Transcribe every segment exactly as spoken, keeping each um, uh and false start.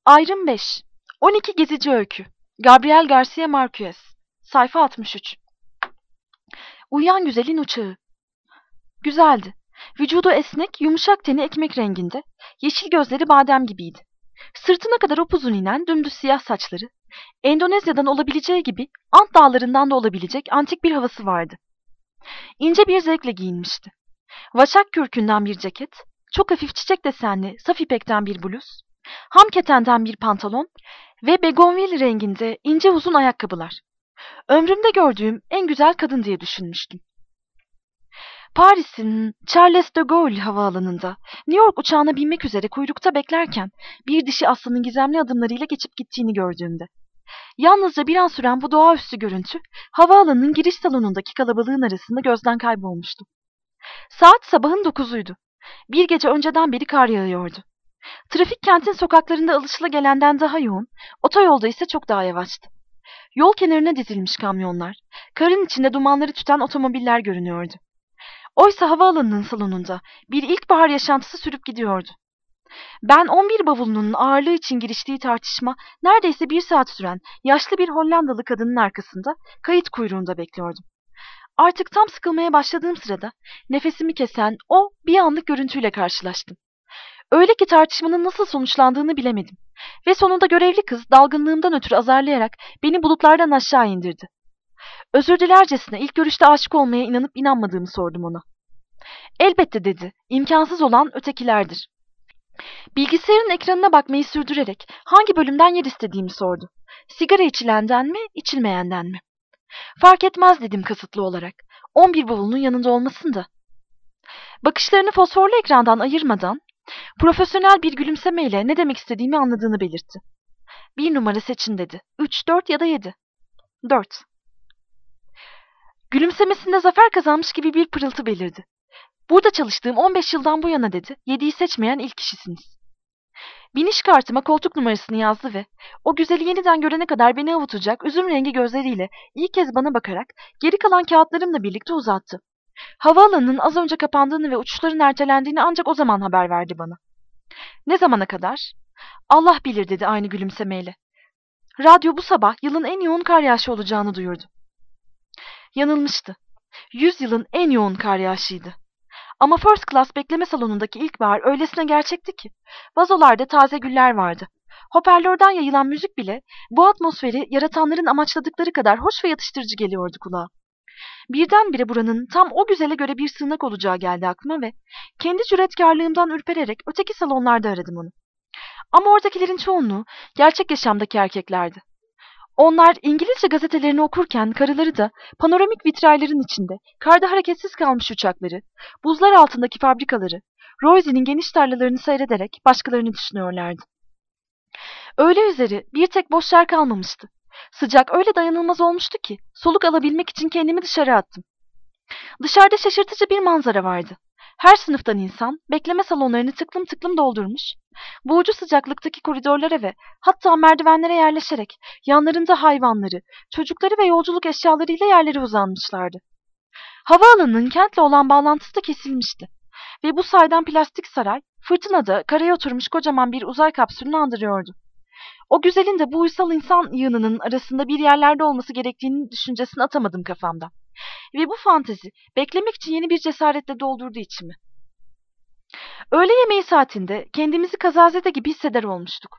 Ayrım beş. on iki Gezici Öykü. Gabriel Garcia Marquez. Sayfa altmış üç. Uyuyan güzelin uçağı. Güzeldi. Vücudu esnek, yumuşak teni ekmek renginde, yeşil gözleri badem gibiydi. Sırtına kadar upuzun inen dümdüz siyah saçları, Endonezya'dan olabileceği gibi Ant dağlarından da olabilecek antik bir havası vardı. İnce bir zevkle giyinmişti. Vaçak kürkünden bir ceket, çok hafif çiçek desenli saf ipekten bir bluz, ham ketenden bir pantolon ve begonvil renginde ince uzun ayakkabılar. Ömrümde gördüğüm en güzel kadın diye düşünmüştüm. Paris'in Charles de Gaulle havaalanında New York uçağına binmek üzere kuyrukta beklerken bir dişi aslanın gizemli adımlarıyla geçip gittiğini gördüğümde. Yalnızca bir an süren bu doğaüstü görüntü havaalanının giriş salonundaki kalabalığın arasında gözden kaybolmuştu. Saat sabahın dokuzuydu. Bir gece önceden beri kar yağıyordu. Trafik kentin sokaklarında alışılagelenden daha yoğun, otoyolda ise çok daha yavaştı. Yol kenarına dizilmiş kamyonlar, karın içinde dumanları tüten otomobiller görünüyordu. Oysa havaalanının salonunda bir ilkbahar yaşantısı sürüp gidiyordu. Ben on bir bavulunun ağırlığı için giriştiği tartışma neredeyse bir saat süren yaşlı bir Hollandalı kadının arkasında kayıt kuyruğunda bekliyordum. Artık tam sıkılmaya başladığım sırada nefesimi kesen o bir anlık görüntüyle karşılaştım. Öyle ki tartışmanın nasıl sonuçlandığını bilemedim ve sonunda görevli kız dalgınlığımdan ötürü azarlayarak beni bulutlardan aşağı indirdi. Özür dilercesine ilk görüşte aşık olmaya inanıp inanmadığımı sordum ona. Elbette dedi, imkansız olan ötekilerdir. Bilgisayarın ekranına bakmayı sürdürerek hangi bölümden yer istediğimi sordu. Sigara içilenden mi, içilmeyenden mi? Fark etmez dedim kasıtlı olarak. On bir bavulunun yanında olmasın da. Bakışlarını fosforlu ekrandan ayırmadan, profesyonel bir gülümsemeyle ne demek istediğimi anladığını belirtti. Bir numara seçin dedi. Üç, dört ya da yedi. Dört. Gülümsemesinde zafer kazanmış gibi bir pırıltı belirdi. Burada çalıştığım on beş yıldan bu yana dedi, yediyi seçmeyen ilk kişisiniz. Biniş kartıma koltuk numarasını yazdı ve o güzeli yeniden görene kadar beni avutacak üzüm rengi gözleriyle ilk kez bana bakarak geri kalan kağıtlarımla birlikte uzattı. Havaalanının az önce kapandığını ve uçuşların ertelendiğini ancak o zaman haber verdi bana. Ne zamana kadar? Allah bilir dedi aynı gülümsemeyle. Radyo bu sabah yılın en yoğun kar yağışı olacağını duyurdu. Yanılmıştı. Yüz yılın en yoğun kar yağışıydı. Ama first class bekleme salonundaki ilkbahar öylesine gerçekti ki. Vazolarda taze güller vardı. Hoparlörden yayılan müzik bile bu atmosferi yaratanların amaçladıkları kadar hoş ve yatıştırıcı geliyordu kulağa. Birdenbire buranın tam o güzele göre bir sığınak olacağı geldi aklıma ve kendi cüretkarlığımdan ürpererek öteki salonlarda aradım onu. Ama oradakilerin çoğunluğu gerçek yaşamdaki erkeklerdi. Onlar İngilizce gazetelerini okurken karıları da panoramik vitrayların içinde karda hareketsiz kalmış uçakları, buzlar altındaki fabrikaları, Roisie'nin geniş tarlalarını seyrederek başkalarını düşünüyorlardı. Öğle üzeri bir tek boş yer kalmamıştı. Sıcak öyle dayanılmaz olmuştu ki soluk alabilmek için kendimi dışarı attım. Dışarıda şaşırtıcı bir manzara vardı. Her sınıftan insan bekleme salonlarını tıklım tıklım doldurmuş, boğucu sıcaklıktaki koridorlara ve hatta merdivenlere yerleşerek yanlarında hayvanları, çocukları ve yolculuk eşyalarıyla yerlere uzanmışlardı. Havaalanının kentle olan bağlantısı da kesilmişti ve bu saydam plastik saray fırtınada karaya oturmuş kocaman bir uzay kapsülünü andırıyordu. O güzelin de bu uysal insan yığınının arasında bir yerlerde olması gerektiğini düşüncesini atamadım kafamdan. Ve bu fantezi beklemek için yeni bir cesaretle doldurdu içimi. Öğle yemeği saatinde kendimizi kazazede gibi hisseder olmuştuk.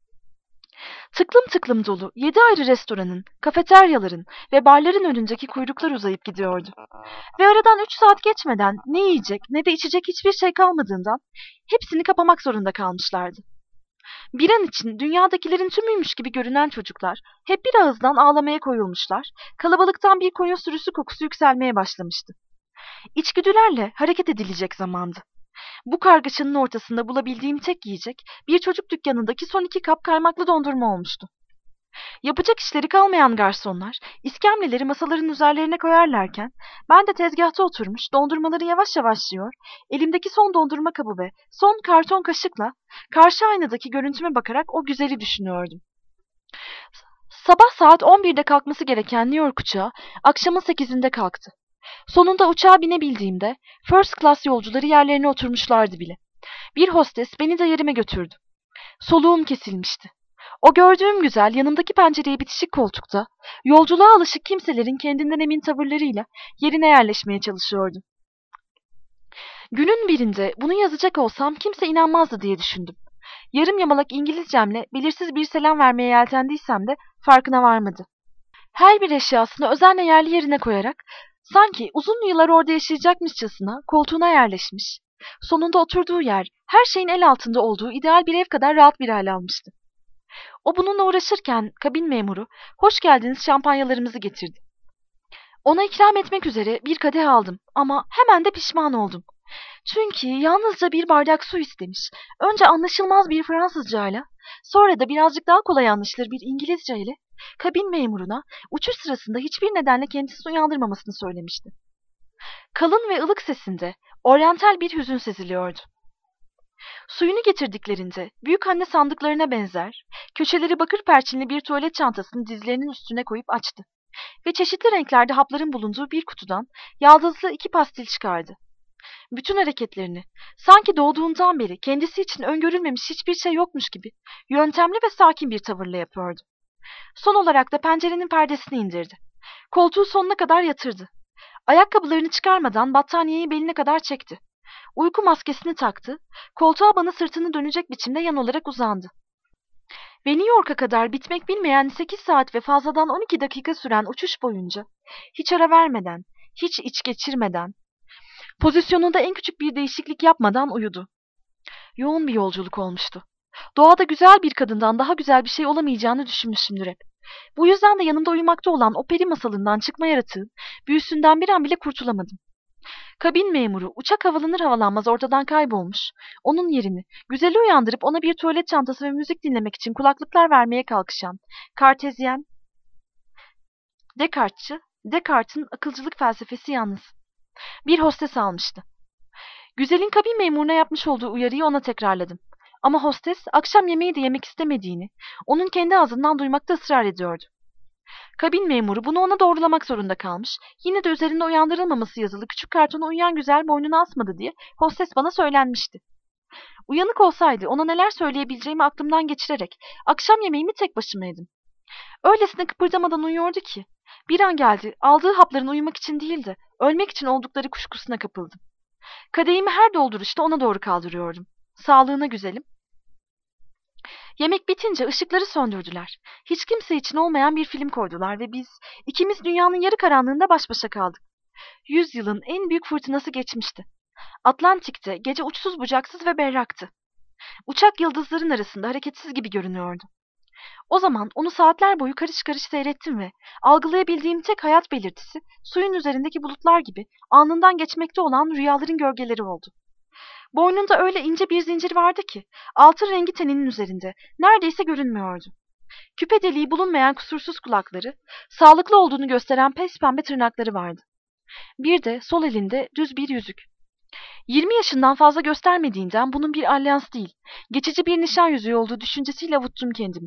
Tıklım tıklım dolu yedi ayrı restoranın, kafeteryaların ve barların önündeki kuyruklar uzayıp gidiyordu. Ve aradan üç saat geçmeden ne yiyecek ne de içecek hiçbir şey kalmadığından hepsini kapamak zorunda kalmışlardı. Bir an için dünyadakilerin tümüymüş gibi görünen çocuklar hep bir ağızdan ağlamaya koyulmuşlar, kalabalıktan bir koyun sürüsü kokusu yükselmeye başlamıştı. İçgüdülerle hareket edilecek zamandı. Bu kargaşanın ortasında bulabildiğim tek yiyecek bir çocuk dükkanındaki son iki kap kaymaklı dondurma olmuştu. Yapacak işleri kalmayan garsonlar iskemleleri masaların üzerlerine koyarlarken ben de tezgahta oturmuş dondurmaları yavaş yavaş yiyor, elimdeki son dondurma kabı ve son karton kaşıkla karşı aynadaki görüntüme bakarak o güzeli düşünüyordum. Sabah saat on birde kalkması gereken New York uçağı akşamın sekizinde kalktı. Sonunda uçağa binebildiğimde first class yolcuları yerlerine oturmuşlardı bile. Bir hostes beni de yerime götürdü. Soluğum kesilmişti. O gördüğüm güzel yanımdaki pencereye bitişik koltukta, yolculuğa alışık kimselerin kendinden emin tavırlarıyla yerine yerleşmeye çalışıyordu. Günün birinde bunu yazacak olsam kimse inanmazdı diye düşündüm. Yarım yamalak İngilizcemle belirsiz bir selam vermeye yeltendiysem de farkına varmadı. Her bir eşyasını özenle yerli yerine koyarak, sanki uzun yıllar orada yaşayacakmışçasına koltuğuna yerleşmiş, sonunda oturduğu yer her şeyin el altında olduğu ideal bir ev kadar rahat bir hal almıştı. O bununla uğraşırken kabin memuru hoş geldiniz şampanyalarımızı getirdi. Ona ikram etmek üzere bir kadeh aldım ama hemen de pişman oldum. Çünkü yalnızca bir bardak su istemiş. Önce anlaşılmaz bir Fransızcayla, sonra da birazcık daha kolay anlaşılır bir İngilizce ile kabin memuruna uçuş sırasında hiçbir nedenle kendisini uyandırmamasını söylemişti. Kalın ve ılık sesinde oryantal bir hüzün seziliyordu. Suyunu getirdiklerinde büyük anne sandıklarına benzer, köşeleri bakır perçinli bir tuvalet çantasını dizlerinin üstüne koyup açtı ve çeşitli renklerde hapların bulunduğu bir kutudan yaldızlı iki pastil çıkardı. Bütün hareketlerini, sanki doğduğundan beri kendisi için öngörülmemiş hiçbir şey yokmuş gibi yöntemli ve sakin bir tavırla yapıyordu. Son olarak da pencerenin perdesini indirdi. Koltuğu sonuna kadar yatırdı. Ayakkabılarını çıkarmadan battaniyeyi beline kadar çekti. Uyku maskesini taktı, koltuğa bana sırtını dönecek biçimde yan olarak uzandı. Ve New York'a kadar bitmek bilmeyen sekiz saat ve fazladan on iki dakika süren uçuş boyunca hiç ara vermeden, hiç iç geçirmeden, pozisyonunda en küçük bir değişiklik yapmadan uyudu. Yoğun bir yolculuk olmuştu. Doğada güzel bir kadından daha güzel bir şey olamayacağını düşünmüşümdür hep. Bu yüzden de yanımda uyumakta olan o peri masalından çıkma yaratığın büyüsünden bir an bile kurtulamadım. Kabin memuru uçak havalanır havalanmaz ortadan kaybolmuş, onun yerini güzeli uyandırıp ona bir tuvalet çantası ve müzik dinlemek için kulaklıklar vermeye kalkışan, Kartezyen, Descartes'çı, Descartes'in akılcılık felsefesi yalnız. Bir hostes almıştı. Güzelin kabin memuruna yapmış olduğu uyarıyı ona tekrarladım. Ama hostes akşam yemeği de yemek istemediğini, onun kendi ağzından duymakta ısrar ediyordu. Kabin memuru bunu ona doğrulamak zorunda kalmış, yine de üzerinde uyandırılmaması yazılı küçük kartonu uyuyan güzel boynuna asmadı diye hostes bana söylenmişti. Uyanık olsaydı ona neler söyleyebileceğimi aklımdan geçirerek akşam yemeğimi tek başıma yedim. Öylesine kıpırdamadan uyuyordu ki, bir an geldi aldığı hapların uyumak için değil de ölmek için oldukları kuşkusuna kapıldım. Kadehimi her dolduruşta ona doğru kaldırıyordum. Sağlığına güzelim. Yemek bitince ışıkları söndürdüler. Hiç kimse için olmayan bir film koydular ve biz ikimiz dünyanın yarı karanlığında baş başa kaldık. Yüzyılın en büyük fırtınası geçmişti. Atlantik'te gece uçsuz bucaksız ve berraktı. Uçak yıldızların arasında hareketsiz gibi görünüyordu. O zaman onu saatler boyu karış karış seyrettim ve algılayabildiğim tek hayat belirtisi suyun üzerindeki bulutlar gibi anından geçmekte olan rüyaların gölgeleri oldu. Boynunda öyle ince bir zincir vardı ki altın rengi teninin üzerinde neredeyse görünmüyordu. Küpe deliği bulunmayan kusursuz kulakları, sağlıklı olduğunu gösteren pembe tırnakları vardı. Bir de sol elinde düz bir yüzük. Yirmi yaşından fazla göstermediğinden bunun bir alyans değil, geçici bir nişan yüzüğü olduğu düşüncesiyle avuttum kendimi.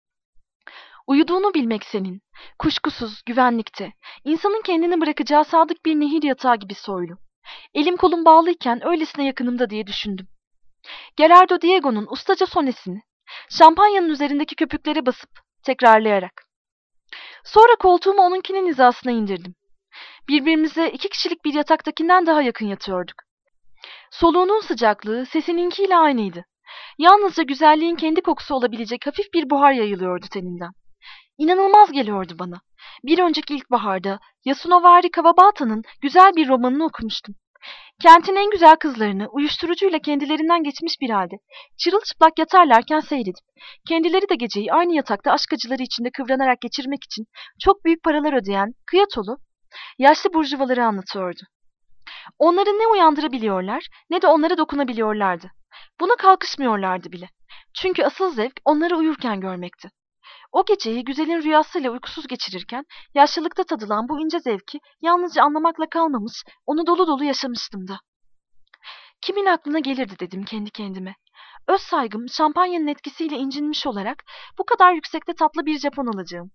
Uyuduğunu bilmek senin, kuşkusuz, güvenlikte, insanın kendini bırakacağı sadık bir nehir yatağı gibi soylu. Elim kolum bağlıyken öylesine yakınımda diye düşündüm. Gerardo Diego'nun ustaca sonesini, şampanyanın üzerindeki köpüklere basıp tekrarlayarak. Sonra koltuğumu onunkinin hizasına indirdim. Birbirimize iki kişilik bir yataktakinden daha yakın yatıyorduk. Soluğunun sıcaklığı sesininkiyle aynıydı. Yalnızca güzelliğin kendi kokusu olabilecek hafif bir buhar yayılıyordu teninden. İnanılmaz geliyordu bana. Bir önceki ilkbaharda Yasunori Kawabata'nın güzel bir romanını okumuştum. Kentin en güzel kızlarını uyuşturucuyla kendilerinden geçmiş bir halde çırılçıplak yatarlarken seyredip kendileri de geceyi aynı yatakta aşk acıları içinde kıvranarak geçirmek için çok büyük paralar ödeyen kıyatolu yaşlı burjuvaları anlatıyordu. Onları ne uyandırabiliyorlar ne de onlara dokunabiliyorlardı. Buna kalkışmıyorlardı bile. Çünkü asıl zevk onları uyurken görmekti. O geceyi güzelin rüyasıyla uykusuz geçirirken yaşlılıkta tadılan bu ince zevki yalnızca anlamakla kalmamış, onu dolu dolu yaşamıştım da. Kimin aklına gelirdi dedim kendi kendime. Öz saygım şampanyanın etkisiyle incinmiş olarak bu kadar yüksekte tatlı bir Japon alacağım.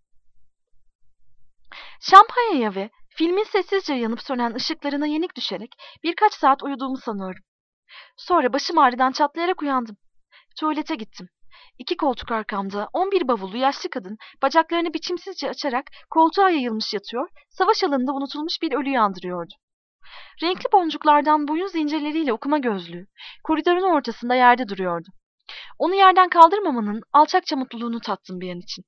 Şampanyaya ve filmin sessizce yanıp sönen ışıklarına yenik düşerek birkaç saat uyuduğumu sanıyorum. Sonra başım ağrıdan çatlayarak uyandım. Tuvalete gittim. İki koltuk arkamda on bir bavullu yaşlı kadın bacaklarını biçimsizce açarak koltuğa yayılmış yatıyor, savaş alanında unutulmuş bir ölüyü andırıyordu. Renkli boncuklardan boyun zincirleriyle okuma gözlüğü, koridorun ortasında yerde duruyordu. Onu yerden kaldırmamanın alçakça mutluluğunu tattım bir an için.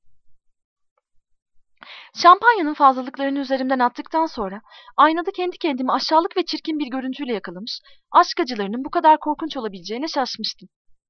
Şampanyanın fazlalıklarını üzerimden attıktan sonra aynada kendi kendimi aşağılık ve çirkin bir görüntüyle yakalamış, aşk acılarının bu kadar korkunç olabileceğine şaşmıştım.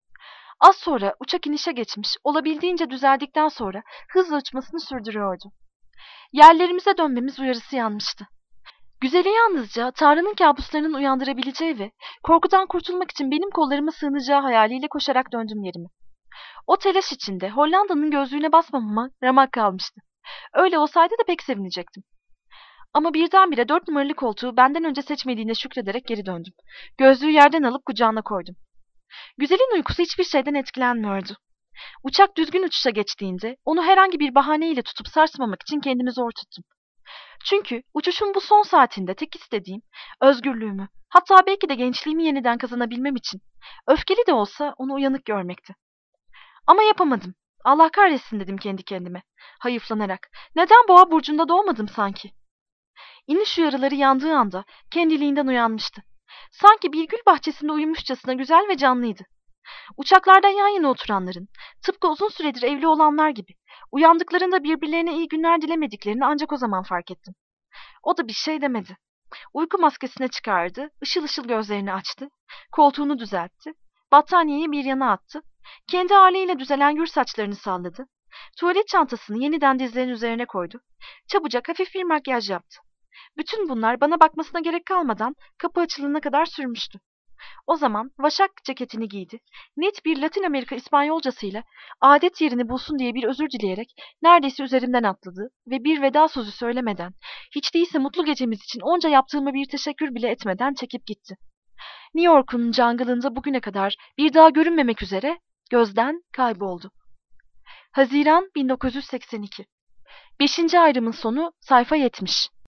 Az sonra uçak inişe geçmiş, olabildiğince düzeldikten sonra hızla uçmasını sürdürüyordu. Yerlerimize dönmemiz uyarısı yanmıştı. Güzeli yalnızca Tanrı'nın kabuslarının uyandırabileceği ve korkudan kurtulmak için benim kollarıma sığınacağı hayaliyle koşarak döndüm yerime. O telaş içinde Hollanda'nın gözlüğüne basmamama ramak kalmıştı. Öyle olsaydı da pek sevinecektim. Ama birdenbire dört numaralı koltuğu benden önce seçmediğine şükrederek geri döndüm. Gözlüğü yerden alıp kucağına koydum. Güzelin uykusu hiçbir şeyden etkilenmiyordu. Uçak düzgün uçuşa geçtiğinde onu herhangi bir bahaneyle tutup sarsmamak için kendimi zor tuttum. Çünkü uçuşun bu son saatinde tek istediğim özgürlüğümü, hatta belki de gençliğimi yeniden kazanabilmem için öfkeli de olsa onu uyanık görmekti. Ama yapamadım. Allah kahretsin dedim kendi kendime, hayıflanarak. Neden boğa burcunda doğmadım sanki? İniş uyarıları yandığı anda kendiliğinden uyanmıştı. Sanki bir gül bahçesinde uyumuşçasına güzel ve canlıydı. Uçaklarda yan yana oturanların, tıpkı uzun süredir evli olanlar gibi, uyandıklarında birbirlerine iyi günler dilemediklerini ancak o zaman fark ettim. O da bir şey demedi. Uyku maskesine çıkardı, ışıl ışıl gözlerini açtı, koltuğunu düzeltti, battaniyeyi bir yana attı, kendi haliyle düzelen gür saçlarını salladı, tuvalet çantasını yeniden dizlerinin üzerine koydu, çabucak hafif bir makyaj yaptı. Bütün bunlar bana bakmasına gerek kalmadan kapı açılana kadar sürmüştü. O zaman vaşak ceketini giydi. Net bir Latin Amerika İspanyolcasıyla adet yerini bulsun diye bir özür dileyerek neredeyse üzerimden atladı ve bir veda sözü söylemeden, hiç değilse mutlu gecemiz için onca yaptığıma bir teşekkür bile etmeden çekip gitti. New York'un jungle'ında bugüne kadar bir daha görünmemek üzere gözden kayboldu. Haziran bin dokuz yüz seksen iki. Beşinci ayrımın sonu sayfa yetmiş.